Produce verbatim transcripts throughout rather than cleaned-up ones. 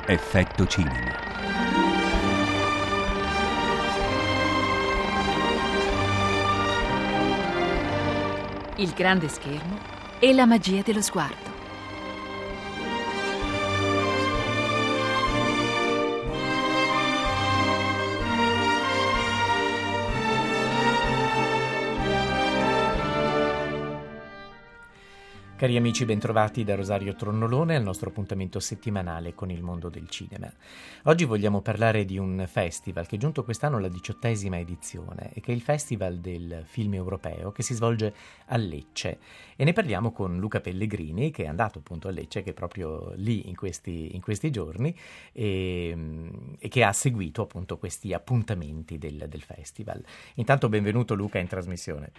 Effetto cinema. Il grande schermo e la magia dello sguardo. Cari amici, bentrovati da Rosario Tronnolone al nostro appuntamento settimanale con il mondo del cinema. Oggi vogliamo parlare di un festival che è giunto quest'anno alla diciottesima edizione e che è il Festival del Film Europeo che si svolge a Lecce. E ne parliamo con Luca Pellegrini, che è andato appunto a Lecce, che è proprio lì in questi, in questi giorni e, e che ha seguito appunto questi appuntamenti del, del festival. Intanto benvenuto Luca in trasmissione.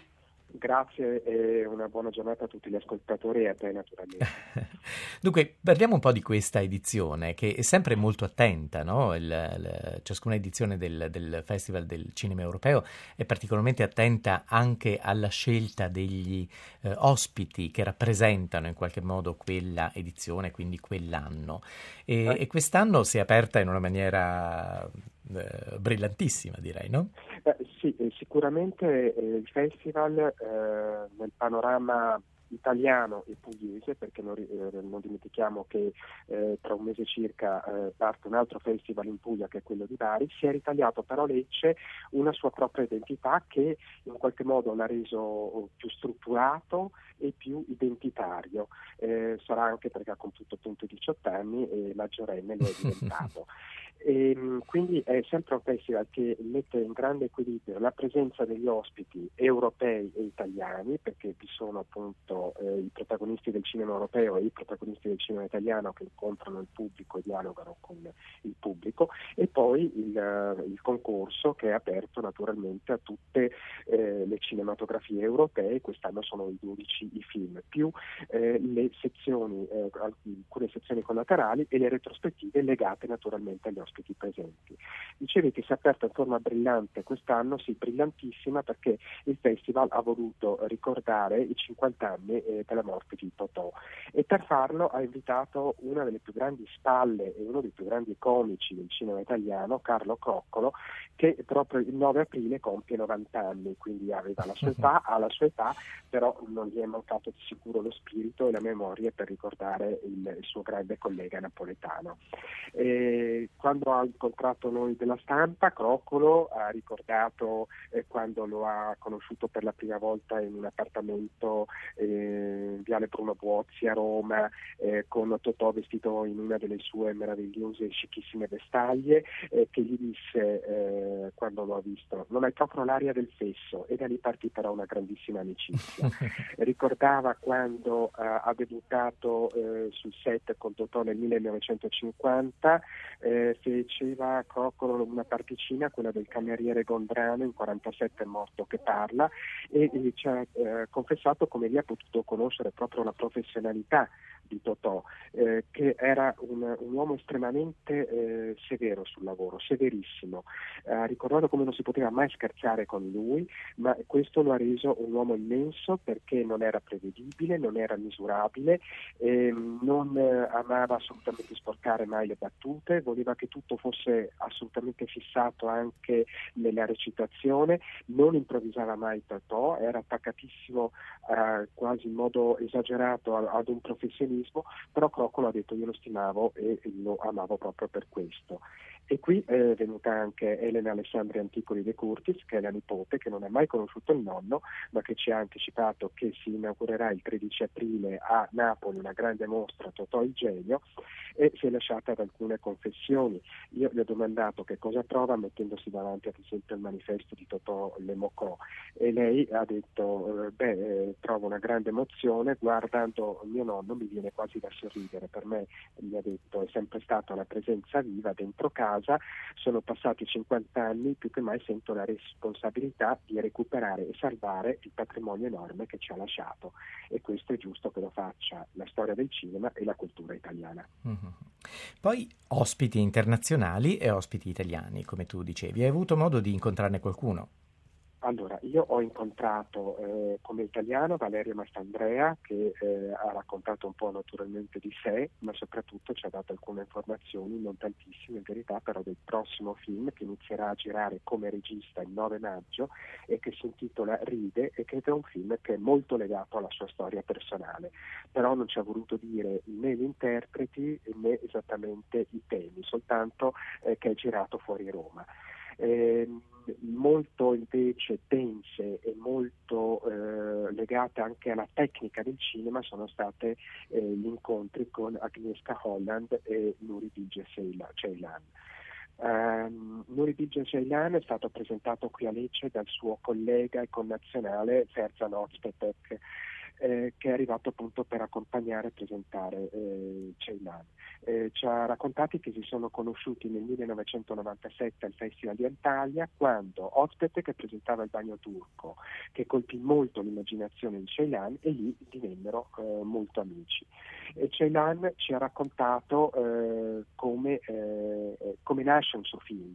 Grazie e una buona giornata a tutti gli ascoltatori e a te naturalmente. Dunque, parliamo un po' di questa edizione che è sempre molto attenta, no? Il, il, ciascuna edizione del, del Festival del Cinema Europeo è particolarmente attenta anche alla scelta degli eh, ospiti che rappresentano in qualche modo quella edizione, quindi quell'anno. E, eh. e quest'anno si è aperta in una maniera eh, brillantissima, direi, no? Beh, sì, sicuramente eh, il festival eh, nel panorama italiano e pugliese, perché non, eh, non dimentichiamo che eh, tra un mese circa eh, parte un altro festival in Puglia che è quello di Bari, si è ritagliato però Lecce una sua propria identità che in qualche modo l'ha reso più strutturato e più identitario. Eh, sarà anche perché ha compiuto appunto diciotto anni e maggiorenne lo è diventato. E, quindi è sempre un festival che mette in grande equilibrio la presenza degli ospiti europei e italiani, perché vi sono appunto eh, i protagonisti del cinema europeo e i protagonisti del cinema italiano che incontrano il pubblico e dialogano con il pubblico, e poi il, il concorso che è aperto naturalmente a tutte eh, le cinematografie europee. Quest'anno sono i dodici i film, più eh, le sezioni, eh, alcune sezioni collaterali e le retrospettive legate naturalmente agli ospiti presenti. Dicevi che si è aperta in forma brillante quest'anno, sì, brillantissima, perché il festival ha voluto ricordare i cinquanta anni eh, della morte di Totò, e per farlo ha invitato una delle più grandi spalle e uno dei più grandi comici del cinema italiano, Carlo Croccolo, che proprio il nove aprile compie novanta anni, quindi aveva la sua età, ha la sua età, però non gli è mancato di sicuro lo spirito e la memoria per ricordare il, il suo grande collega napoletano. E quando ha incontrato noi della stampa, Croccolo ha ricordato eh, quando lo ha conosciuto per la prima volta in un appartamento eh, in Viale Bruno Buozzi a Roma, eh, con Totò vestito in una delle sue meravigliose e scicchissime vestaglie, eh, che gli disse eh, quando lo ha visto: non hai proprio l'aria del fesso, e da lì partì però una grandissima amicizia. Ricordava quando eh, ha debuttato eh, sul set con Totò nel millenovecentocinquanta, eh, faceva Croccolo una particina, quella del cameriere Gondrano in quarantasette è morto che parla, e, e ci ha eh, confessato come lì ha potuto conoscere proprio la professionalità di Totò, eh, che era un, un uomo estremamente eh, severo sul lavoro, severissimo. Ha ricordato come non si poteva mai scherzare con lui, ma questo lo ha reso un uomo immenso, perché non era prevedibile, non era misurabile, eh, non eh, amava assolutamente sporcare mai le battute, voleva che tutto fosse assolutamente fissato anche nella recitazione, non improvvisava mai Totò, era attaccatissimo eh, quasi in modo esagerato ad un professionismo, però Croccolo ha detto: io lo stimavo e lo amavo proprio per questo. E qui è venuta anche Elena Alessandria Anticoli De Curtis, che è la nipote, che non ha mai conosciuto il nonno, ma che ci ha anticipato che si inaugurerà il tredici aprile a Napoli una grande mostra Totò il genio, e si è lasciata ad alcune confessioni. Io gli ho domandato che cosa prova mettendosi davanti ad esempio il manifesto di Totò Le Mocò, e lei ha detto: beh, eh, trovo una grande emozione, guardando mio nonno mi viene quasi da sorridere. Per me, mi ha detto, è sempre stata una presenza viva dentro casa, sono passati cinquanta anni, più che mai sento la responsabilità di recuperare e salvare il patrimonio enorme che ci ha lasciato, e questo è giusto che lo faccia la storia del cinema e la cultura italiana. Mm-hmm. Poi ospiti internazionali e ospiti italiani, come tu dicevi. Hai avuto modo di incontrarne qualcuno? Allora, io ho incontrato eh, come italiano Valerio Mastandrea, che eh, ha raccontato un po' naturalmente di sé, ma soprattutto ci ha dato alcune informazioni, non tantissime in verità, però del prossimo film che inizierà a girare come regista il nove maggio e che si intitola Ride, e che è un film che è molto legato alla sua storia personale, però non ci ha voluto dire né gli interpreti né esattamente i temi, soltanto eh, che è girato fuori Roma. Eh, molto invece dense e molto eh, legate anche alla tecnica del cinema sono state eh, gli incontri con Agnieszka Holland e Nuri Bilge Ceylan. Um, Nuri Bilge Ceylan è stato presentato qui a Lecce dal suo collega e connazionale Ferzan Özpetek, eh, che è arrivato appunto per accompagnare e presentare eh, Ceylan. Eh, ci ha raccontati che si sono conosciuti nel millenovecentonovantasette al Festival di Antalya, quando Özpetek presentava il Bagno turco, che colpì molto l'immaginazione di Ceylan, e lì divennero eh, molto amici. E Ceylan ci ha raccontato eh, come, eh, come nasce un suo film,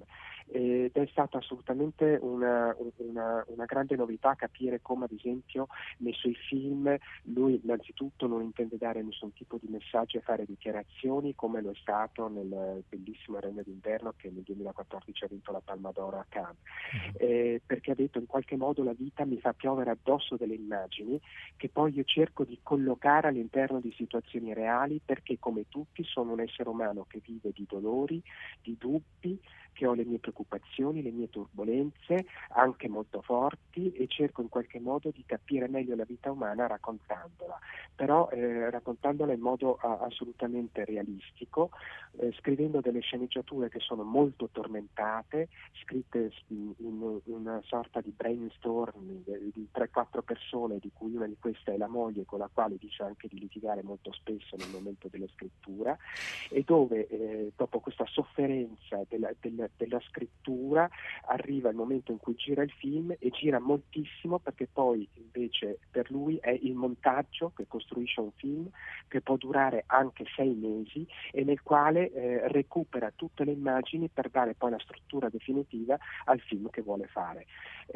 ed è stata assolutamente una, una, una grande novità capire come ad esempio nei suoi film lui innanzitutto non intende dare nessun tipo di messaggio e fare dichiarazioni, come lo è stato nel bellissimo Regno d'inverno che nel duemilaquattordici ha vinto la Palma d'Oro a Cannes, eh, perché ha detto in qualche modo la vita mi fa piovere addosso delle immagini che poi io cerco di collocare all'interno di situazioni reali, perché come tutti sono un essere umano che vive di dolori, di dubbi, che ho le mie preoccupazioni, le mie turbolenze, anche molto forti, e cerco in qualche modo di capire meglio la vita umana raccontandola, però eh, raccontandola in modo a, assolutamente realistico, eh, scrivendo delle sceneggiature che sono molto tormentate, scritte in, in una sorta di brainstorming di tre quattro persone, di cui una di queste è la moglie, con la quale dice anche di litigare molto spesso nel momento della scrittura, e dove eh, dopo questa sofferenza della, della della scrittura arriva il momento in cui gira il film, e gira moltissimo, perché poi invece per lui è il montaggio che costruisce un film che può durare anche sei mesi e nel quale eh, recupera tutte le immagini per dare poi la struttura definitiva al film che vuole fare.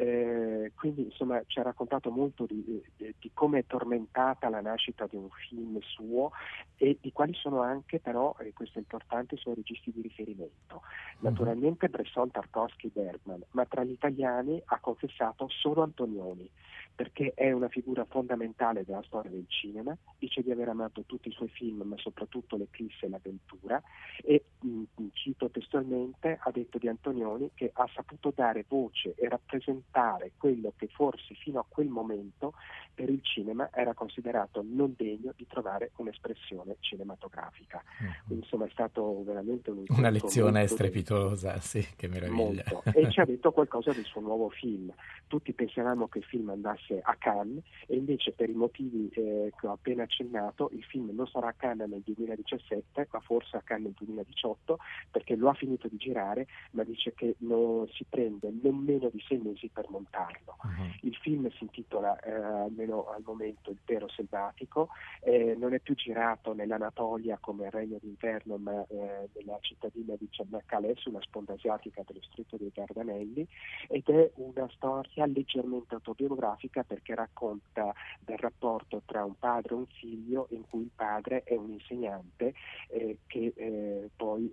Eh, quindi insomma ci ha raccontato molto di, di, di come è tormentata la nascita di un film suo e di quali sono anche però, e questo è importante, i suoi registi di riferimento. Naturalmente Bresson, Tarkovsky, Bergman, ma tra gli italiani ha confessato solo Antonioni, perché è una figura fondamentale della storia del cinema, dice di aver amato tutti i suoi film, ma soprattutto l'eclisse e l'avventura, e mh, cito testualmente, ha detto di Antonioni che ha saputo dare voce e rappresentare quello che forse fino a quel momento per il cinema era considerato non degno di trovare un'espressione cinematografica. Mm-hmm. Quindi insomma è stato veramente un una lezione strepitosa, sì, che meraviglia. Molto. E ci ha detto qualcosa del suo nuovo film. Tutti pensavamo che il film andasse a Cannes, e invece per i motivi eh, che ho appena accennato il film non sarà a Cannes nel duemiladiciassette, ma forse a Cannes nel duemiladiciotto, perché lo ha finito di girare, ma dice che non si prende non meno di sei mesi per montarlo. Uh-huh. Il film si intitola eh, almeno al momento Il Pero Selvatico, eh, non è più girato nell'Anatolia come il Regno d'Inverno, ma eh, nella cittadina di Ciannacalè, sulla sponda asiatica dello Stretto dei Dardanelli, ed è una storia leggermente autobiografica, perché racconta del rapporto tra un padre e un figlio, in cui il padre è un insegnante eh, che eh, poi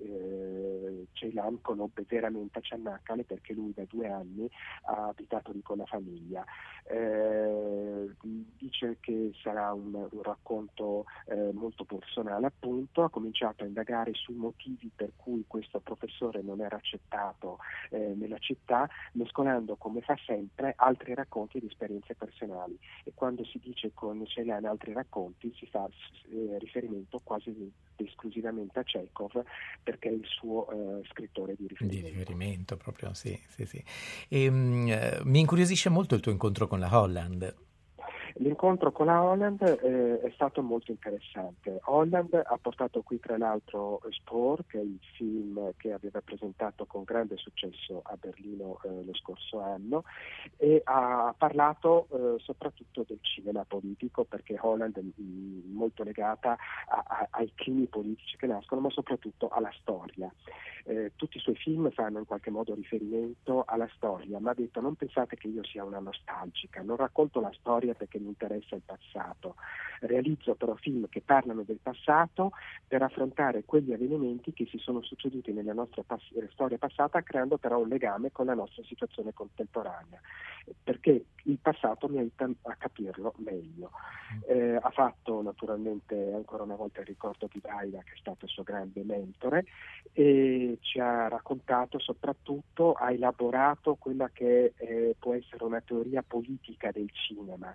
eh, Ceylan conobbe veramente a Ciannacale, perché lui da due anni ha abitato lì con la famiglia. Eh, dice che sarà un, un racconto eh, molto personale, appunto. Ha cominciato a indagare sui motivi per cui questo professore non era accettato eh, nella città, mescolando, come fa sempre, altri racconti di esperienze personali, e quando si dice con Ceylan altri racconti si fa eh, riferimento quasi esclusivamente a Chekhov, perché è il suo eh, scrittore di riferimento. Di riferimento proprio, sì, sì, sì. E, mh, mi incuriosisce molto il tuo incontro con la Holland. L'incontro con la Holland eh, è stato molto interessante. Holland ha portato qui tra l'altro Spoor, che è il film che aveva presentato con grande successo a Berlino eh, lo scorso anno, e ha parlato eh, soprattutto del cinema politico, perché Holland è mh, molto legata a, a, ai climi politici che nascono, ma soprattutto alla storia. Eh, tutti i suoi film fanno in qualche modo riferimento alla storia, ma ha detto: non pensate che io sia una nostalgica, non racconto la storia perché mi interessa il passato, realizzo però film che parlano del passato per affrontare quegli avvenimenti che si sono succeduti nella nostra pass- storia passata, creando però un legame con la nostra situazione contemporanea, perché il passato mi aiuta a capirlo meglio. Eh, ha fatto naturalmente ancora una volta il ricordo di Daida, che è stato il suo grande mentore, e ci ha raccontato soprattutto, ha elaborato quella che eh, può essere una teoria politica del cinema,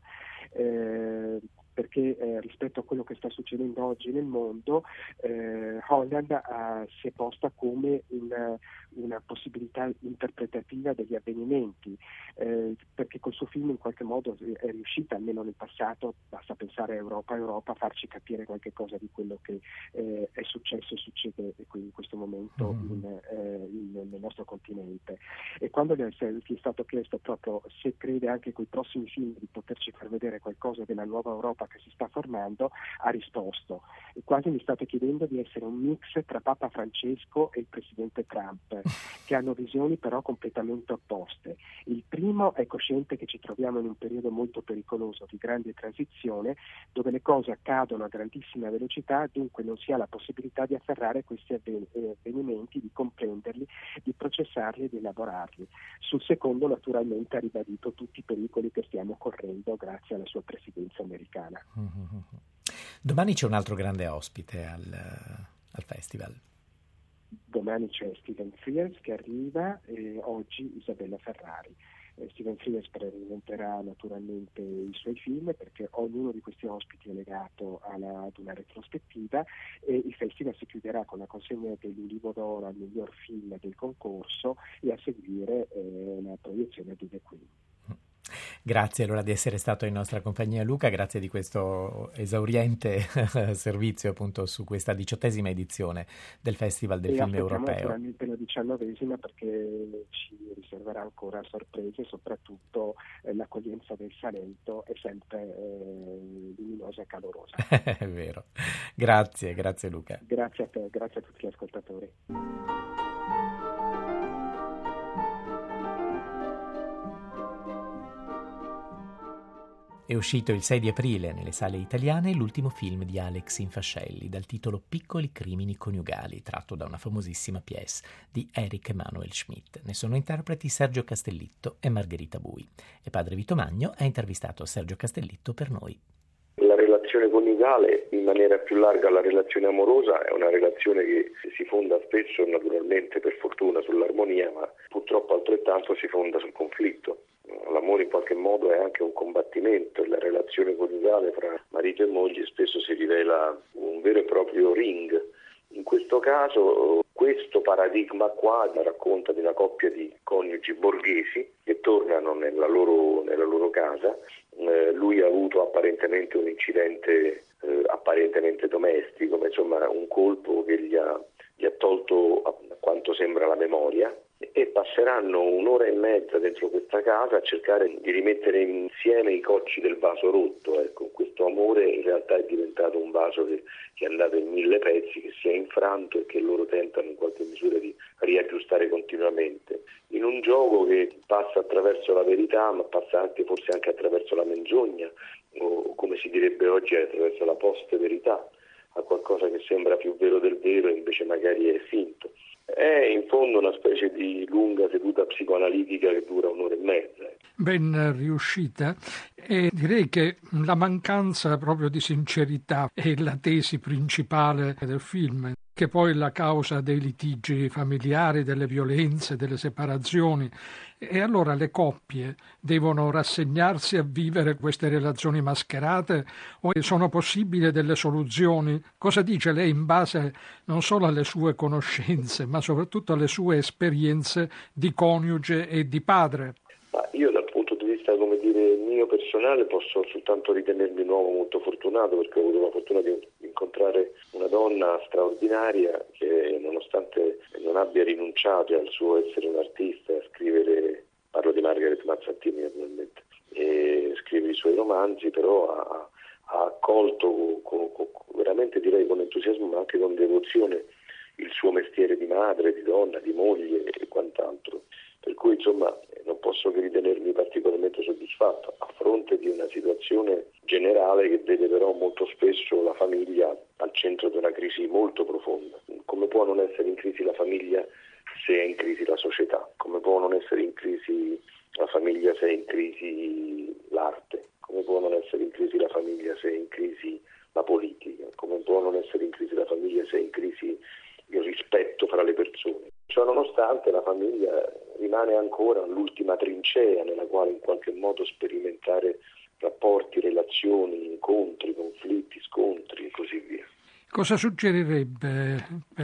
eh, perché eh, rispetto a quello che sta succedendo oggi nel mondo, eh, Holland eh, si è posta come una, una possibilità interpretativa degli avvenimenti, eh, perché col suo film in qualche modo è riuscita, almeno nel passato, basta pensare a Europa, Europa, a farci capire qualche cosa di quello che eh, è successo e succede in questo momento in, eh, in, nel nostro continente. E quando gli è, gli è stato chiesto proprio se crede anche con i prossimi film di poterci far vedere qualcosa della nuova Europa che si sta formando, ha risposto: e quasi mi state chiedendo di essere un mix tra Papa Francesco e il presidente Trump, che hanno visioni però completamente opposte. Il primo è cosciente che ci troviamo in un periodo molto pericoloso di grande transizione, dove le cose accadono a grandissima velocità, dunque non si ha la possibilità di afferrare questi avvenimenti, di comprenderli, di processarli e di elaborarli. Sul secondo naturalmente ha ribadito tutti i pericoli che stiamo correndo grazie alla sua presidenza americana. Mm-hmm. Domani c'è un altro grande ospite al, al festival. Domani c'è Stephen Frears che arriva, e oggi Isabella Ferrari. Eh, Stephen Frears presenterà naturalmente i suoi film, perché ognuno di questi ospiti è legato alla, ad una retrospettiva, e il festival si chiuderà con la consegna dell'Ulivo d'Oro al miglior film del concorso e a seguire eh, la proiezione di The Queen. Grazie allora di essere stato in nostra compagnia, Luca, grazie di questo esauriente servizio appunto su questa diciottesima edizione del Festival del e Film Europeo. Naturalmente la diciannovesima, perché ci riserverà ancora sorprese, soprattutto eh, l'accoglienza del Salento è sempre eh, luminosa e calorosa. È vero. Grazie, grazie Luca. Grazie a te, grazie a tutti gli ascoltatori. È uscito il sei di aprile nelle sale italiane l'ultimo film di Alex Infascelli dal titolo Piccoli crimini coniugali, tratto da una famosissima pièce di Erich Emanuel Schmidt. Ne sono interpreti Sergio Castellitto e Margherita Bui. E padre Vito Magno ha intervistato Sergio Castellitto per noi. La relazione coniugale, in maniera più larga la relazione amorosa, è una relazione che si fonda spesso, naturalmente, per fortuna, sull'armonia, ma purtroppo altrettanto si fonda sul conflitto. L'amore in qualche modo è anche un combattimento, e la relazione coniugale fra marito e moglie spesso si rivela un vero e proprio ring. In questo caso questo paradigma qua racconta di una coppia di coniugi borghesi che tornano nella loro, nella loro casa. Eh, lui ha avuto apparentemente un incidente eh, apparentemente domestico, ma insomma un colpo che gli ha, gli ha tolto a quanto sembra la memoria, e passeranno un'ora e mezza dentro questa casa a cercare di rimettere insieme i cocci del vaso rotto. Ecco, questo amore in realtà è diventato un vaso che, che è andato in mille pezzi, che si è infranto e che loro tentano in qualche misura di riaggiustare continuamente. In un gioco che passa attraverso la verità, ma passa anche forse anche attraverso la menzogna, o come si direbbe oggi attraverso la post-verità, a qualcosa che sembra più vero del vero e invece magari è finto. È in fondo una specie di lunga seduta psicoanalitica che dura un'ora e mezza. Ben riuscita, e direi che la mancanza proprio di sincerità è la tesi principale del film, che poi è la causa dei litigi familiari, delle violenze, delle separazioni. E allora le coppie devono rassegnarsi a vivere queste relazioni mascherate, o sono possibili delle soluzioni? Cosa dice lei in base non solo alle sue conoscenze, ma soprattutto alle sue esperienze di coniuge e di padre? Ma io dal punto di vista, come dire, mio mio personale posso soltanto ritenermi un uomo molto fortunato, perché ho avuto la fortuna di incontrare una donna straordinaria che, nonostante non abbia rinunciato al suo essere un artista, a scrivere, parlo di Margaret Mazzantini naturalmente, e scrivere i suoi romanzi, però ha, ha accolto con, con, veramente direi con entusiasmo, ma anche con devozione, il suo mestiere di madre, di donna, di moglie e quant'altro. Per cui insomma non posso che ritenermi particolarmente soddisfatto a fronte di una situazione generale che vede però molto spesso la famiglia al centro di una crisi molto profonda. Come può non essere in crisi la famiglia se è in crisi la società? Come può non essere in crisi la famiglia se è in crisi l'arte? Come può non essere in crisi la famiglia se è in crisi la politica? Come può non essere in crisi la famiglia se è in crisi il rispetto fra le persone? Ciò nonostante la famiglia rimane ancora l'ultima trincea nella quale in qualche modo sperimentare rapporti, relazioni, incontri, conflitti, scontri e così via. Cosa suggerirebbe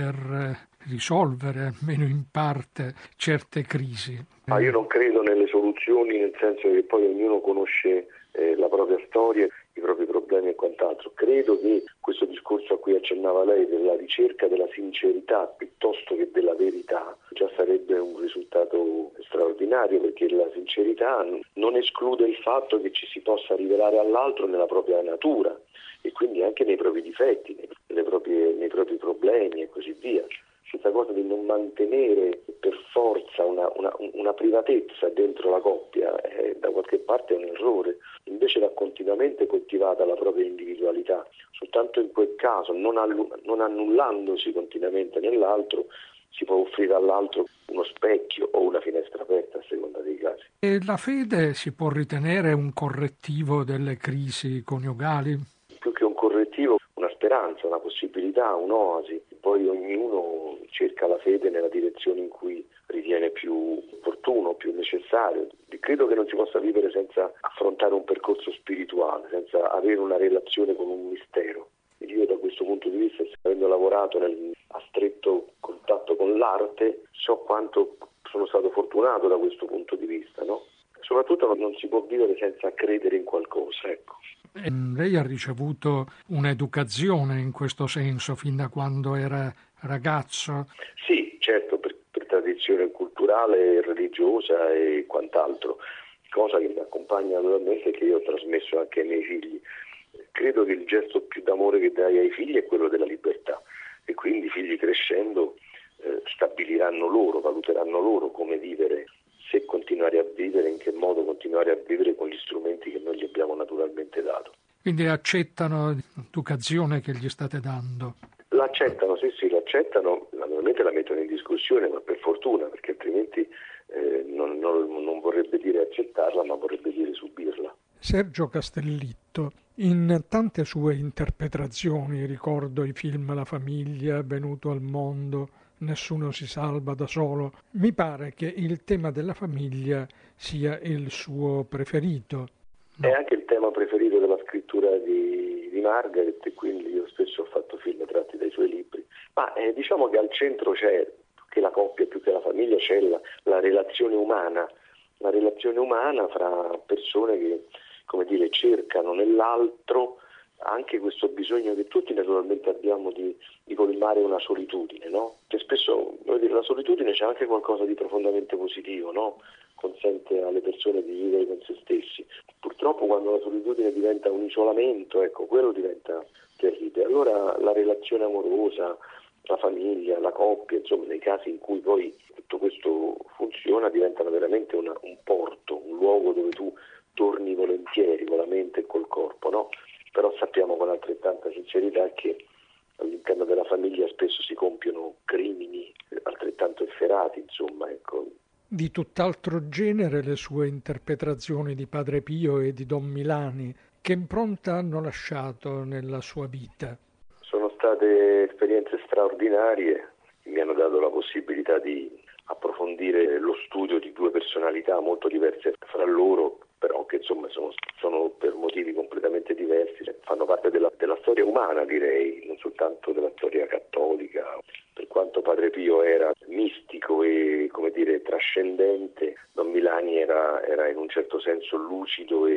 per risolvere, almeno in parte, certe crisi? Ma io non credo nelle soluzioni, nel senso che poi ognuno conosce eh, la propria storia, i propri problemi e quant'altro. Credo che questo discorso a cui accennava lei della ricerca della sincerità piuttosto che della verità già sarebbe un risultato straordinario, perché la sincerità non esclude il fatto che ci si possa rivelare all'altro nella propria natura e quindi anche nei propri difetti, nei propri, nei propri problemi e così via. Questa cosa di non mantenere per forza una, una, una privatezza dentro la coppia eh, da qualche parte è un errore. Invece va continuamente coltivata la propria individualità. Soltanto in quel caso, non, allu- non annullandosi continuamente nell'altro, si può offrire all'altro uno specchio o una finestra aperta a seconda dei casi. E la fede si può ritenere un correttivo delle crisi coniugali? Più che un correttivo, una speranza, una possibilità, un'oasi. Poi ognuno cerca la fede nella direzione in cui ritiene più opportuno, più necessario. Credo che non si possa vivere senza affrontare un percorso spirituale, senza avere una relazione con un mistero. Io da questo punto di vista, avendo lavorato nel, a stretto contatto con l'arte, so quanto sono stato fortunato da questo punto di vista, no? Soprattutto non si può vivere senza credere in qualcosa, ecco. Lei ha ricevuto un'educazione in questo senso fin da quando era ragazzo? Sì, certo, per, per tradizione culturale, religiosa e quant'altro, cosa che mi accompagna naturalmente e che io ho trasmesso anche ai miei figli. Credo che il gesto più d'amore che dai ai figli è quello della libertà e quindi i figli crescendo eh, stabiliranno loro, valuteranno loro come vivere, se continuare a vivere, in che modo continuare a vivere con gli strumenti che noi gli abbiamo naturalmente dato. Quindi accettano l'educazione che gli state dando? L'accettano, sì sì, l'accettano, naturalmente la mettono in discussione, ma per fortuna, perché altrimenti eh, non, non, non vorrebbe dire accettarla, ma vorrebbe dire subirla. Sergio Castellitto, in tante sue interpretazioni, ricordo i film La famiglia, Venuto al mondo, Nessuno si salva da solo, mi pare che il tema della famiglia sia il suo preferito. No. È anche il tema preferito della scrittura di, di Margaret, e quindi io spesso ho fatto film tratti dai suoi libri. Ma eh, diciamo che al centro c'è, più che la coppia, più che la famiglia, c'è la, la relazione umana, la relazione umana fra persone che, come dire, cercano nell'altro anche questo bisogno che tutti naturalmente abbiamo di, di colmare una solitudine, no? Che spesso, voglio dire, la solitudine c'è anche qualcosa di profondamente positivo, no? Consente alle persone di vivere con se stessi. Purtroppo quando la solitudine diventa un isolamento, ecco, quello diventa terribile. Allora la relazione amorosa, la famiglia, la coppia, insomma, nei casi in cui poi tutto questo funziona, diventano veramente una, un porto, un luogo dove tu torni volentieri con la mente e col corpo, no? Però sappiamo con altrettanta sincerità che all'interno della famiglia spesso si compiono crimini altrettanto efferati, insomma, ecco. Di tutt'altro genere le sue interpretazioni di Padre Pio e di Don Milani. Che impronta hanno lasciato nella sua vita? Sono state esperienze straordinarie che mi hanno dato la possibilità di approfondire lo studio di due personalità molto diverse fra loro, però che insomma sono, sono per motivi completamente diversi, fanno parte della, della storia umana, direi, non soltanto della storia cattolica. Per quanto Padre Pio era mistico e, come dire, trascendente, Don Milani era, era in un certo senso lucido e,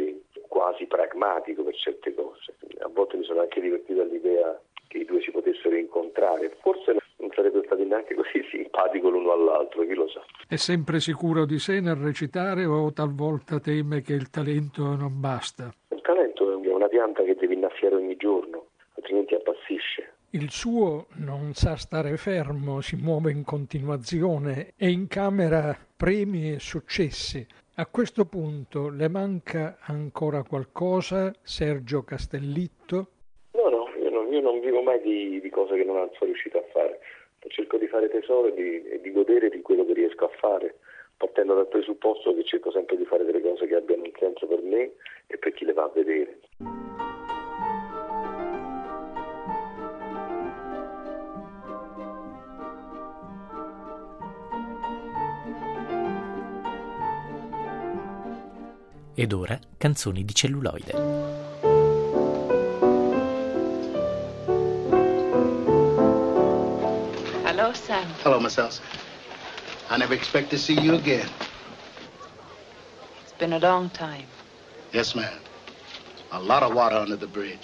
quasi pragmatico per certe cose. A volte mi sono anche divertito all'idea che i due si potessero incontrare, forse non sarebbe stato neanche così simpatico l'uno all'altro, chi lo sa. È sempre sicuro di sé nel recitare o talvolta teme che il talento non basta? Il talento è una pianta che devi innaffiare ogni giorno, altrimenti appassisce. Il suo non sa stare fermo, si muove in continuazione e incamera premi e successi. A questo punto le manca ancora qualcosa, Sergio Castellitto? No, no, io non, io non vivo mai di, di cose che non sono riuscito a fare. Cerco di fare tesoro e di, e di godere di quello che riesco a fare, partendo dal presupposto che cerco sempre di fare delle cose che abbiano un senso per me e per chi le va a vedere. Ed ora canzoni di celluloide. Hello, Sam. Hello, Miss Elsa. I never expect to see you again. It's been a long time. Yes, ma'am. A lot of water under the bridge.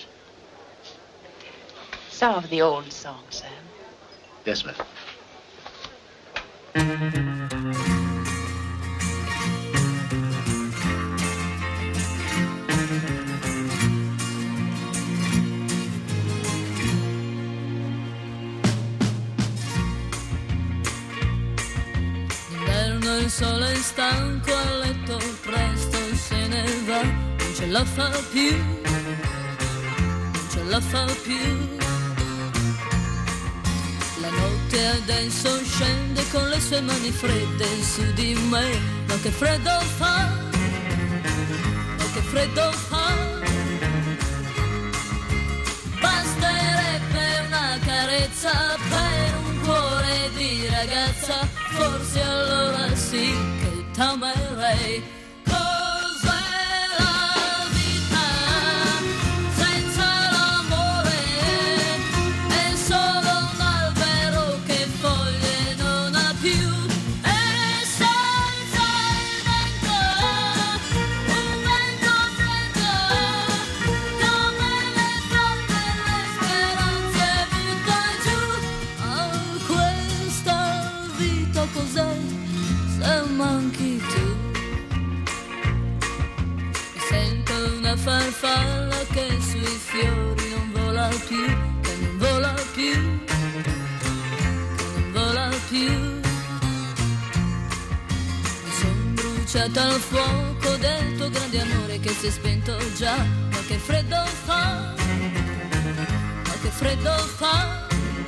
Some of the old songs, Sam. Yes, ma'am. Il sole è stanco a letto, presto se ne va, non ce la fa più, non ce la fa più. La notte adesso scende con le sue mani fredde su di me, ma che freddo fa, ma che freddo fa. Basterebbe una carezza per un cuore di ragazza, forse allora sì che t'amerei. Cos'è la vita senza l'amore? È solo un albero che foglie non ha più, e senza il vento, un vento freddo, come le fronde le speranze butta giù. Ah, questa vita cos'è se manchi tu? Mi sento una farfalla che sui fiori non vola più, che non vola più, che non vola più. Mi son bruciata al fuoco del tuo grande amore che si è spento già, ma che freddo fa, ma che freddo fa.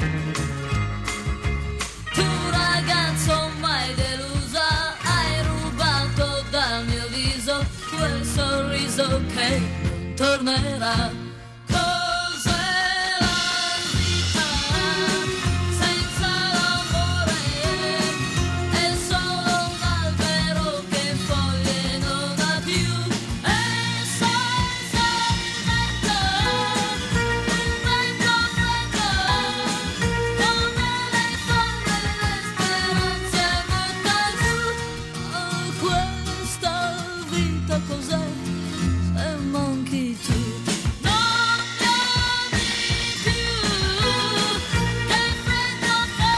Tu ragazzo mai delusa, hai rubato dal mio viso quel sorriso che non tornerà. Cos'è la vita senza l'amore? È solo un albero che foglie non ha più, e senza il vento, un vento freddo, come le fronde le speranze butta giù. Oh, questa vita cos'è se manchi tu? Non mi ami più, che freddo fa.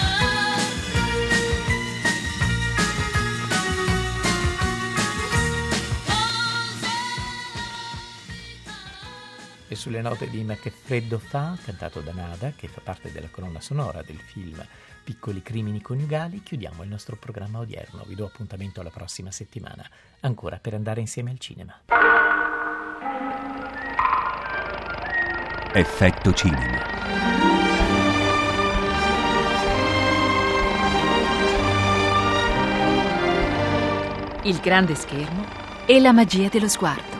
E sulle note di Ma che freddo fa, cantato da Nada, che fa parte della colonna sonora del film Piccoli crimini coniugali, chiudiamo il nostro programma odierno. Vi do appuntamento alla prossima settimana, ancora per andare insieme al cinema. Effetto cinema. Il grande schermo e la magia dello sguardo.